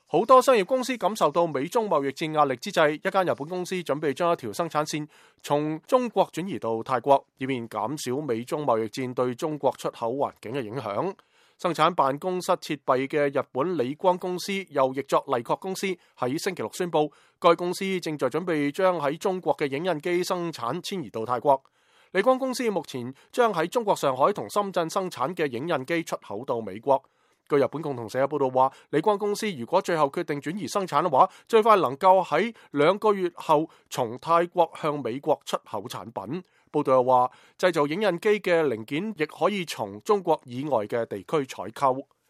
好多商業公司感受到美中貿易戰壓力之際，一間日本公司準備將一條生產線從中國轉移到泰國，以便減少美中貿易戰對中國出口環境嘅影響。生產辦公室設備嘅日本理光公司，又譯作麗確公司，喺星期六宣布，該公司正在準備將喺中國嘅影印機生產遷移到泰國。理光公司目前將喺中國上海同深圳生產嘅影印機出口到美國。據日本共同社報道話，理光公司如果最後決定轉移生產嘅話，最快能夠喺2個月後從泰國向美國出口產品。報道又話，製造影印機嘅零件亦可以從中國以外嘅地區採購。